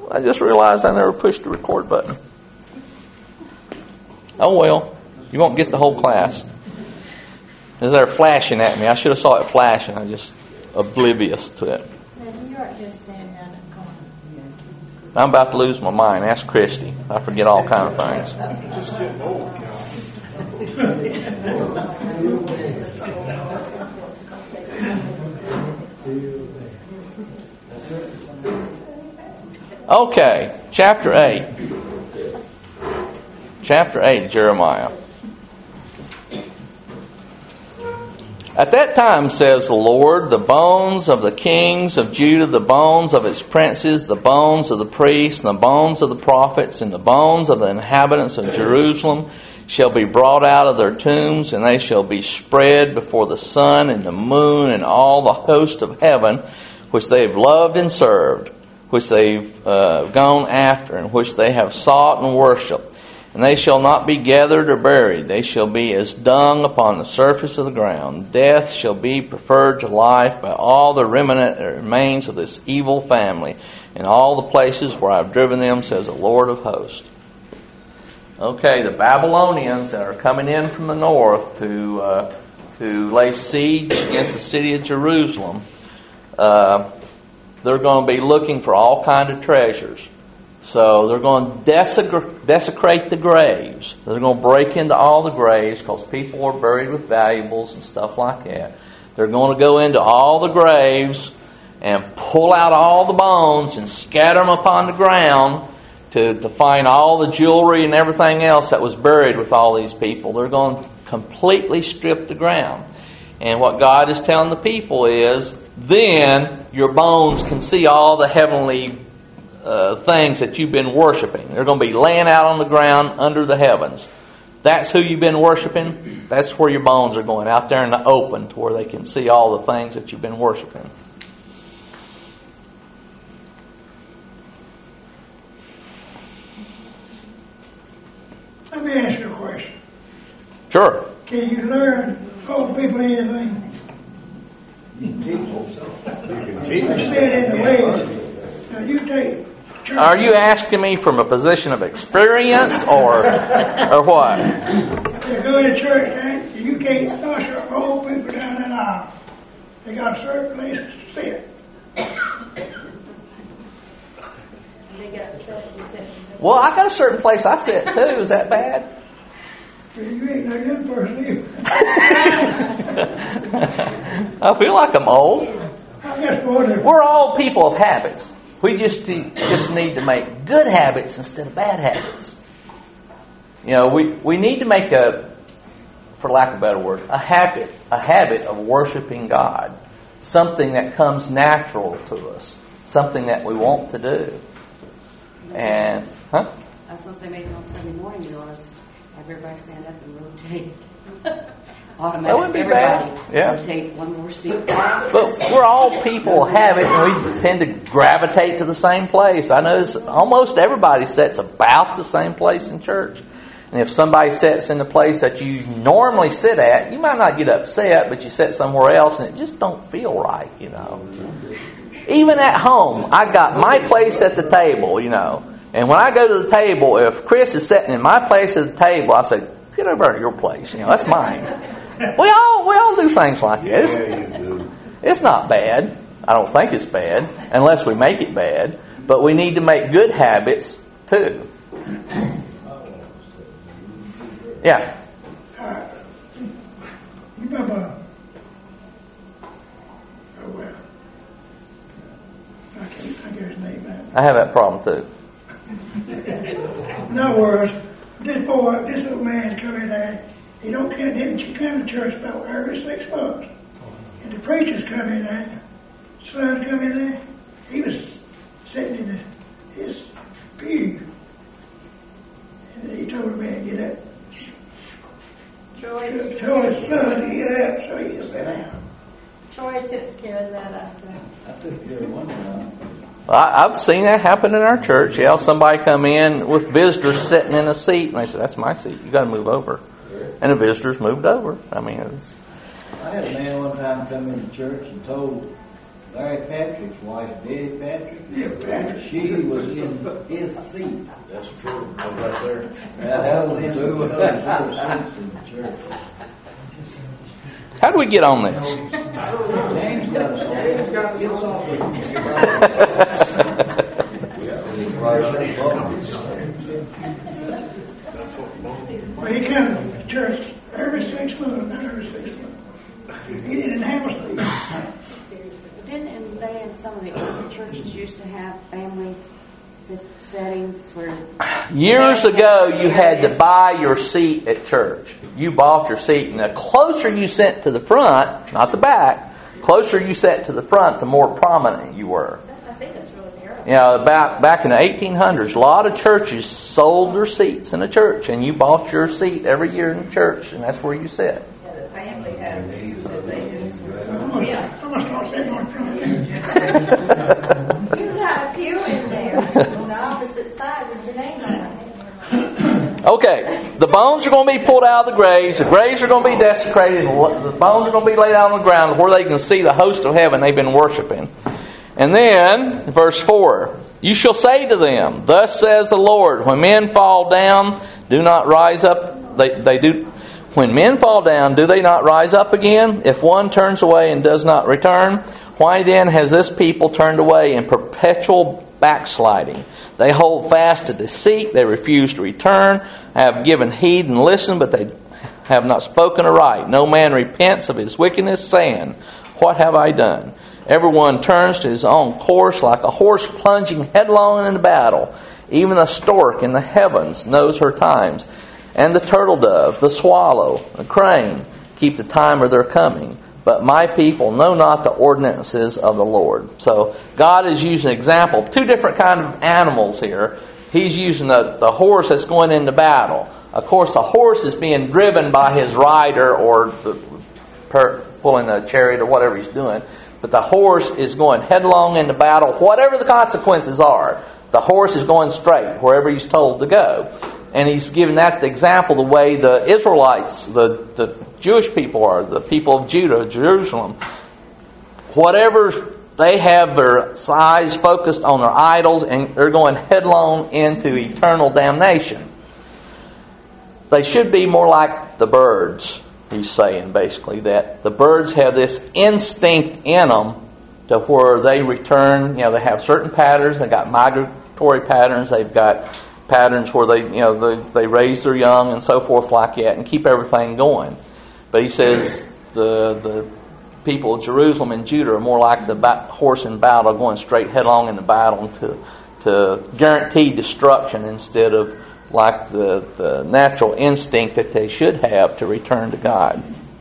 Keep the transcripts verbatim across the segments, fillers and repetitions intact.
I just realized I never pushed the record button. Oh well, you won't get the whole class. As they're flashing at me, I should have saw it flashing. I'm just oblivious to it. I'm about to lose my mind. Ask Christy. I forget all kind of things. Just getting old. Okay, chapter eight. Chapter eight, Jeremiah. At that time, says the Lord, the bones of the kings of Judah, the bones of its princes, the bones of the priests, and the bones of the prophets, and the bones of the inhabitants of Jerusalem shall be brought out of their tombs, and they shall be spread before the sun and the moon and all the host of heaven, which they have loved and served, which they've uh, gone after, and which they have sought and worshipped. And they shall not be gathered or buried. They shall be as dung upon the surface of the ground. Death shall be preferred to life by all the remnant that remains of this evil family, in all the places where I have driven them, says the Lord of hosts. Okay, the Babylonians that are coming in from the north to uh, to lay siege against the city of Jerusalem, uh, they're going to be looking for all kinds of treasures. So they're going to desecrate, desecrate the graves. They're going to break into all the graves because people are buried with valuables and stuff like that. They're going to go into all the graves and pull out all the bones and scatter them upon the ground to, to find all the jewelry and everything else that was buried with all these people. They're going to completely strip the ground. And what God is telling the people is, then your bones can see all the heavenly Uh, things that you've been worshiping. They're going to be laying out on the ground under the heavens. That's who you've been worshiping. That's where your bones are going, out there in the open, to where they can see all the things that you've been worshiping. Let me ask you a question. Sure. Can you learn old people anything? You can teach them. You can They teach them. said in the ways. Now you take. Church. Are you asking me from a position of experience or or what? You go to church, man, you can't usher old people down that aisle. They got a certain place to sit. Well, I got a certain place I sit too. Is that bad? You ain't no young person either. I feel like I'm old. I guess more than We're all people of habits. We just need, just need to make good habits instead of bad habits. You know, we, we need to make a, for lack of a better word, a habit, a habit of worshiping God. Something that comes natural to us. Something that we want to do. And, huh? I was going to say maybe on Sunday morning you ought to have everybody stand up and rotate. Automatic. That wouldn't be everybody bad. Yeah. rotate one more seat. But we're all people of habit, and we tend to gravitate to the same place. I notice almost everybody sits about the same place in church. And if somebody sits in the place that you normally sit at, you might not get upset, but you sit somewhere else, and it just don't feel right, you know. Even at home, I got my place at the table, you know. And when I go to the table, if Chris is sitting in my place at the table, I say, get over at your place, you know, that's mine. We all we all do things like this. It's not bad. I don't think it's bad, unless we make it bad. But we need to make good habits too. Yeah. Uh, you remember? Oh well, I can't think of his name now. I have that problem too. In other words, this boy, this little man come in there. He don't come, didn't come to church about every six months. And the preachers come in there, son come in there. He was sitting in the, his pew, and he told the man to get up. Troy, Told his son to get up so he could sit down. Troy took care of that after. I took care of one now. I, I've seen that happen in our church. Yeah, somebody come in with visitors sitting in a seat, and they said, "That's my seat. You got to move over." And the visitors moved over. I mean, it's... I had a man one time come into church and told Larry Patrick's wife, Betty Patrick, Yeah, Patrick. she was in his seat. That's true. I was right there. That was two of those little seats in the church. How do we get on this? James got us James got us off with Well, he come to church every six months, not every six months. He didn't have us. Didn't in they in some of the older churches used to have family sit- settings where Years ago, you had to buy your seat at church. You bought your seat, and the closer you sat to the front, not the back, closer you sat to the front, the more prominent you were. I think that's really terrible. You know, about back in the eighteen hundreds, a lot of churches sold their seats in the church, and you bought your seat every year in the church, and that's where you sit. Yeah, the family had things that they just. I'm gonna I'm gonna start sitting on front. You got a pew in there on the opposite side with your name on it. Okay, the bones are going to be pulled out of the graves. The graves are going to be desecrated. The bones are going to be laid out on the ground where they can see the host of heaven they've been worshiping. And then, verse four, you shall say to them, thus says the Lord, when men fall down, do not rise up. They, they do. When men fall down, do they not rise up again? If one turns away and does not return, why then has this people turned away in perpetual backsliding? They hold fast to deceit. They refuse to return. Have given heed and listened, but they have not spoken aright. No man repents of his wickedness, saying, what have I done? Everyone turns to his own course like a horse plunging headlong into battle. Even the stork in the heavens knows her times. And the turtle dove, the swallow, the crane keep the time of their coming. But my people know not the ordinances of the Lord. So God is using an example of two different kind of animals here. He's using the, the horse that's going into battle. Of course, the horse is being driven by his rider or the, per, pulling a chariot or whatever he's doing. But the horse is going headlong into battle. Whatever the consequences are, the horse is going straight wherever he's told to go. And he's given that the example the way the Israelites, the, the Jewish people are, the people of Judah, Jerusalem. Whatever they have their eyes focused on their idols, and they're going headlong into eternal damnation. They should be more like the birds, he's saying basically, that the birds have this instinct in them to where they return. You know, they have certain patterns. They've got migratory patterns. They've got patterns where they, you know, they, they raise their young and so forth like that and keep everything going. But he says the the people of Jerusalem and Judah are more like the ba- horse in battle, going straight headlong into battle to to guarantee destruction instead of like the, the natural instinct that they should have to return to God.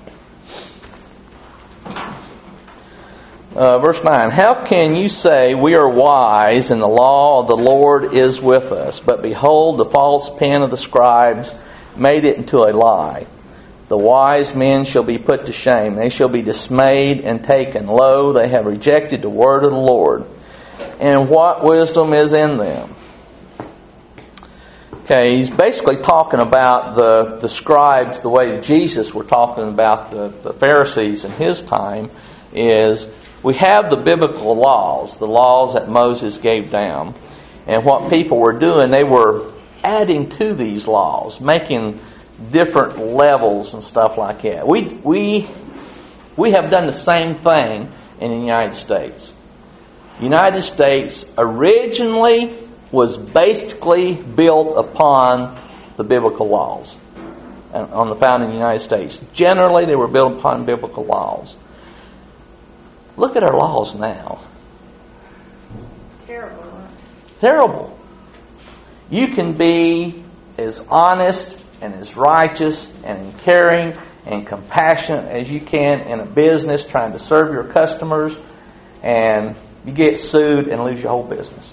Uh, verse nine, how can you say we are wise and the law of the Lord is with us? But behold, the false pen of the scribes made it into a lie. The wise men shall be put to shame. They shall be dismayed and taken. Lo, they have rejected the word of the Lord. And what wisdom is in them? Okay, he's basically talking about the, the scribes, the way Jesus were talking about the, the Pharisees in his time, is we have the biblical laws, the laws that Moses gave down. And what people were doing, they were adding to these laws, making different levels and stuff like that. We we we have done the same thing in the United States. United States originally was basically built upon the biblical laws on the founding of the United States. Generally, they were built upon biblical laws. Look at our laws now. Terrible. Huh? Terrible. You can be as honest and as righteous and caring and compassionate as you can in a business trying to serve your customers, and you get sued and lose your whole business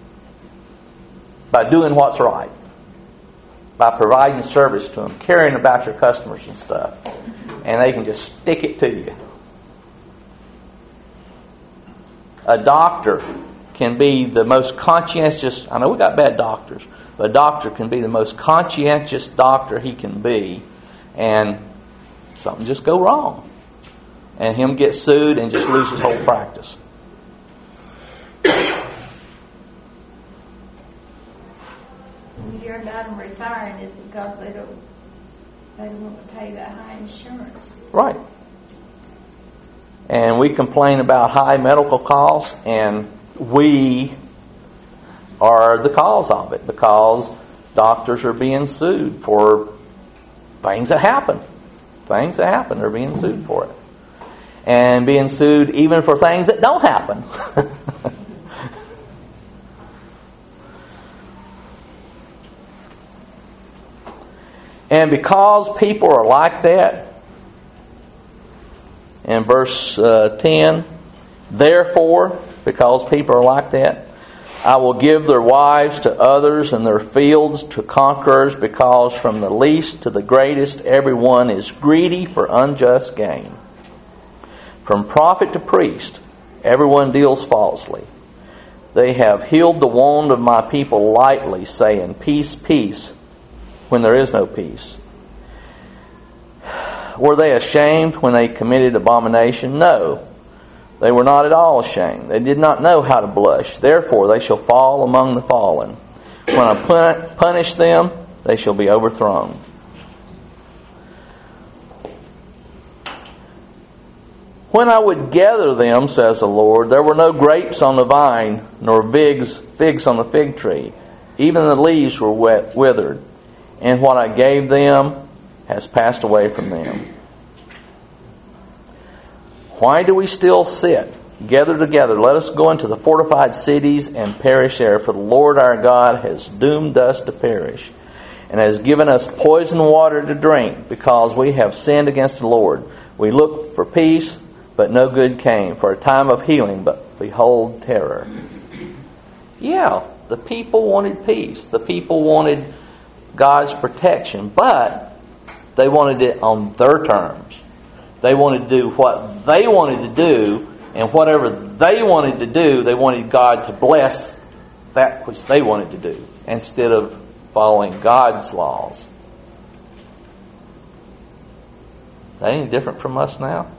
by doing what's right, by providing service to them, caring about your customers and stuff, and they can just stick it to you. A doctor can be the most conscientious. I know we got bad doctors, but a doctor can be the most conscientious doctor he can be, and something just go wrong, and him get sued and just lose his whole practice. you hear about them retiring is because they don't, they don't want to pay that high insurance. Right. And we complain about high medical costs, and we are the cause of it because doctors are being sued for things that happen. Things that happen, they're being sued for it. And being sued even for things that don't happen. And because people are like that, in verse uh, ten, therefore, because people are like that, I will give their wives to others and their fields to conquerors, because from the least to the greatest everyone is greedy for unjust gain. From prophet to priest, everyone deals falsely. They have healed the wound of my people lightly, saying, peace, peace, when there is no peace. Were they ashamed when they committed abomination? No. They were not at all ashamed. They did not know how to blush. Therefore they shall fall among the fallen. When I pun- punish them, they shall be overthrown. When I would gather them, says the Lord, there were no grapes on the vine, nor figs, figs on the fig tree. Even the leaves were wet, withered. And what I gave them has passed away from them. Why do we still sit? Gather together, let us go into the fortified cities and perish there, for the Lord our God has doomed us to perish, and has given us poison water to drink, because we have sinned against the Lord. We looked for peace, but no good came, for a time of healing, but behold terror. Yeah, the people wanted peace. The people wanted God's protection, but they wanted it on their terms. They wanted to do what they wanted to do, and whatever they wanted to do, they wanted God to bless that which they wanted to do, instead of following God's laws. Is that any different from us now?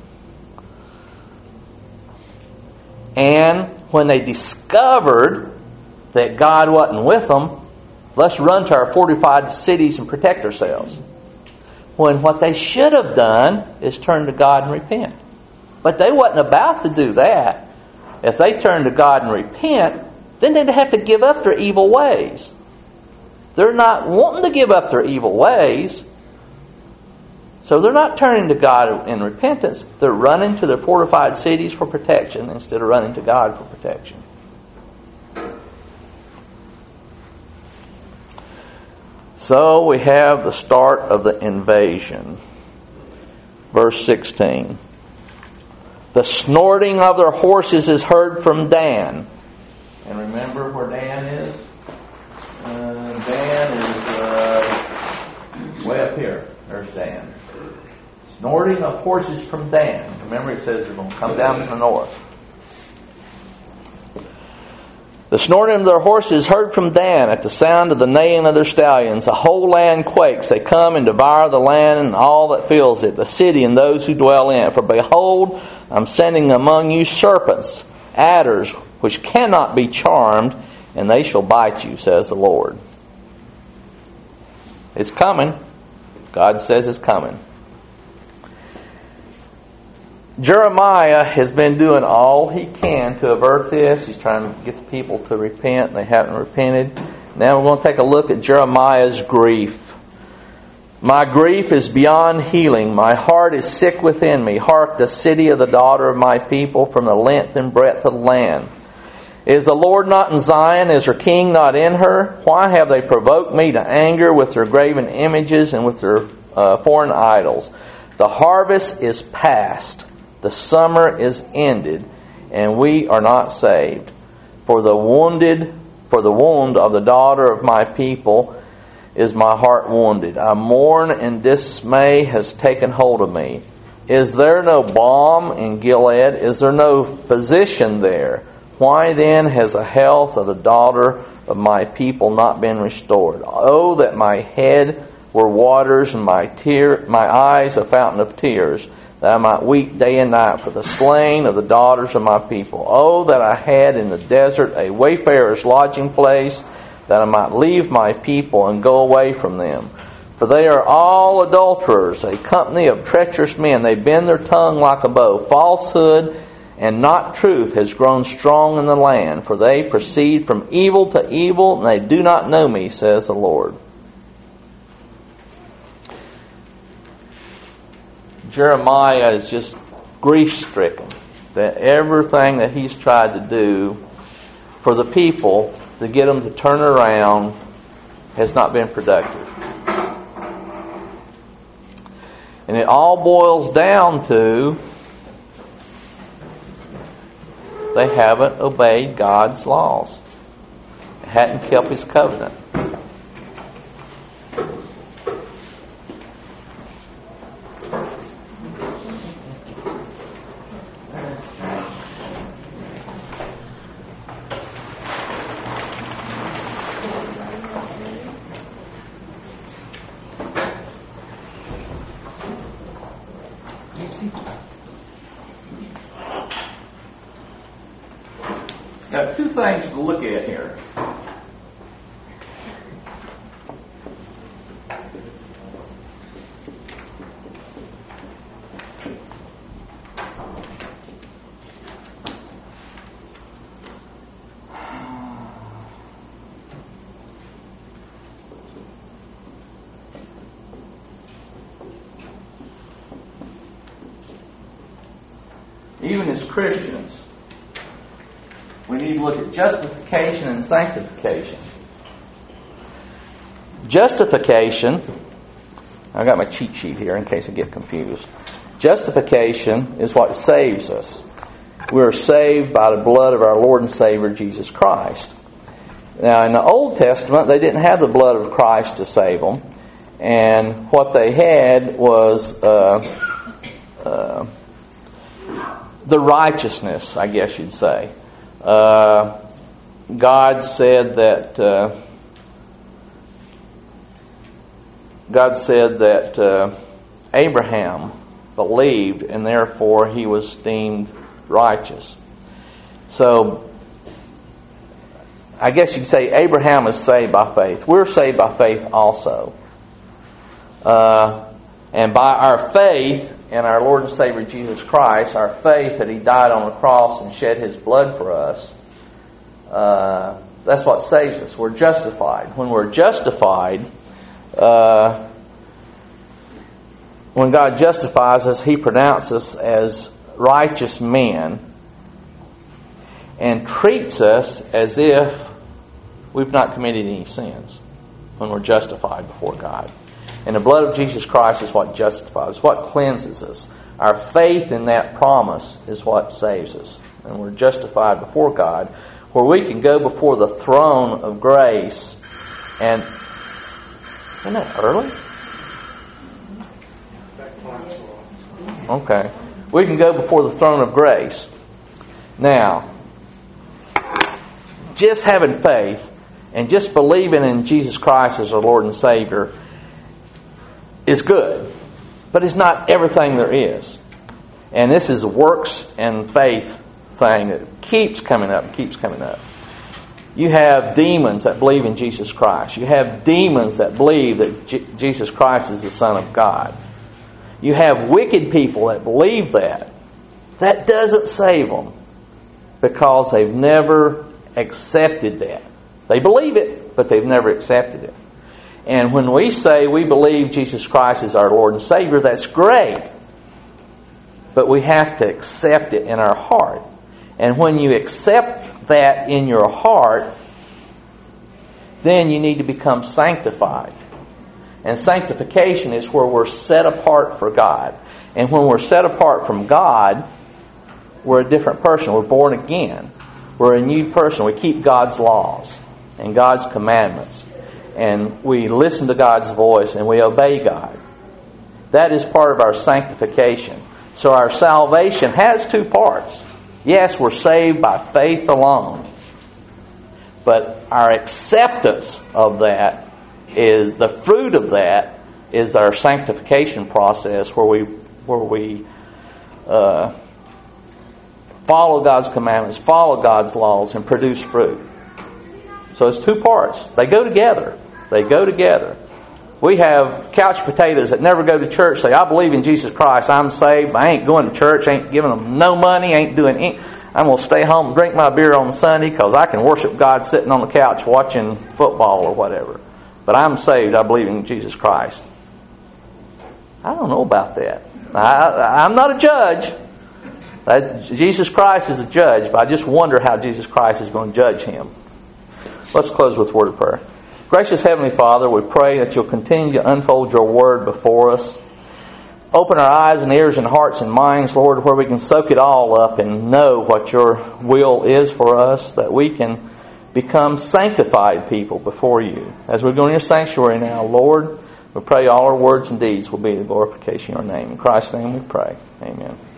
And when they discovered that God wasn't with them, let's run to our fortified cities and protect ourselves. When what they should have done is turn to God and repent. But they wasn't about to do that. If they turned to God and repent, then they'd have to give up their evil ways. They're not wanting to give up their evil ways. So they're not turning to God in repentance. They're running to their fortified cities for protection instead of running to God for protection. So we have the start of the invasion. Verse sixteen. The snorting of their horses is heard from Dan. And remember where Dan is? Uh, Dan is uh, way up here. There's Dan. Snorting of horses from Dan. Remember it says they're going to come down from the north. The snorting of their horses heard from Dan at the sound of the neighing of their stallions. The whole land quakes. They come and devour the land and all that fills it, the city and those who dwell in it. For behold, I'm sending among you serpents, adders, which cannot be charmed, and they shall bite you, says the Lord. It's coming. God says it's coming. Jeremiah has been doing all he can to avert this. He's trying to get the people to repent. They haven't repented. Now we're going to take a look at Jeremiah's grief. My grief is beyond healing. My heart is sick within me. Hark, the city of the daughter of my people, from the length and breadth of the land. Is the Lord not in Zion? Is her king not in her? Why have they provoked me to anger with their graven images and with their uh, foreign idols? The harvest is past. The summer is ended, and we are not saved. For the wounded, for the wound of the daughter of my people is my heart wounded. I mourn, and dismay has taken hold of me. Is there no balm in Gilead? Is there no physician there? Why then has the health of the daughter of my people not been restored? Oh, that my head were waters, and my tear, my eyes a fountain of tears, that I might weep day and night for the slain of the daughters of my people. Oh, that I had in the desert a wayfarer's lodging place, that I might leave my people and go away from them. For they are all adulterers, a company of treacherous men. They bend their tongue like a bow. Falsehood and not truth has grown strong in the land. For they proceed from evil to evil, and they do not know me, says the Lord. Jeremiah is just grief-stricken that everything that he's tried to do for the people to get them to turn around has not been productive. And it all boils down to they haven't obeyed God's laws. They hadn't kept His covenant. Got two things to look at here. Even as Christians, we need to look at justification and sanctification. Justification, I've got my cheat sheet here in case I get confused. Justification is what saves us. We are saved by the blood of our Lord and Savior Jesus Christ. Now, in the Old Testament, they didn't have the blood of Christ to save them. And what they had was uh, uh, the righteousness, I guess you'd say. Uh, God said that uh, God said that uh, Abraham believed, and therefore he was deemed righteous. So, I guess you could say Abraham is saved by faith. We're saved by faith also, uh, and by our faith in our Lord and Savior Jesus Christ, our faith that He died on the cross and shed His blood for us, uh, that's what saves us. We're justified. When we're justified, uh, when God justifies us, He pronounces us as righteous men and treats us as if we've not committed any sins when we're justified before God. And the blood of Jesus Christ is what justifies, what cleanses us. Our faith in that promise is what saves us. And we're justified before God, where we can go before the throne of grace. And isn't that early? Okay. We can go before the throne of grace. Now, just having faith and just believing in Jesus Christ as our Lord and Savior is good, but it's not everything there is. And this is a works and faith thing that keeps coming up, keeps coming up. You have demons that believe in Jesus Christ. You have demons that believe that J- Jesus Christ is the Son of God. You have wicked people that believe that. That doesn't save them because they've never accepted that. They believe it, but they've never accepted it. And when we say we believe Jesus Christ is our Lord and Savior, that's great. But we have to accept it in our heart. And when you accept that in your heart, then you need to become sanctified. And sanctification is where we're set apart for God. And when we're set apart from God, we're a different person. We're born again. We're a new person. We keep God's laws and God's commandments. And we listen to God's voice and we obey God. That is part of our sanctification. So our salvation has two parts. Yes, we're saved by faith alone. But our acceptance of that is, the fruit of that is our sanctification process where we where we uh, follow God's commandments, follow God's laws, and produce fruit. So it's two parts. They go together. They go together. We have couch potatoes that never go to church, say, I believe in Jesus Christ, I'm saved, I ain't going to church, ain't giving them no money, ain't doing anything. I'm going to stay home and drink my beer on Sunday because I can worship God sitting on the couch watching football or whatever. But I'm saved, I believe in Jesus Christ. I don't know about that. I, I'm not a judge. That, Jesus Christ is a judge, but I just wonder how Jesus Christ is going to judge him. Let's close with a word of prayer. Gracious Heavenly Father, we pray that you'll continue to unfold your word before us. Open our eyes and ears and hearts and minds, Lord, where we can soak it all up and know what your will is for us, that we can become sanctified people before you. As we go in your sanctuary now, Lord, we pray all our words and deeds will be the glorification of your name. In Christ's name we pray. Amen.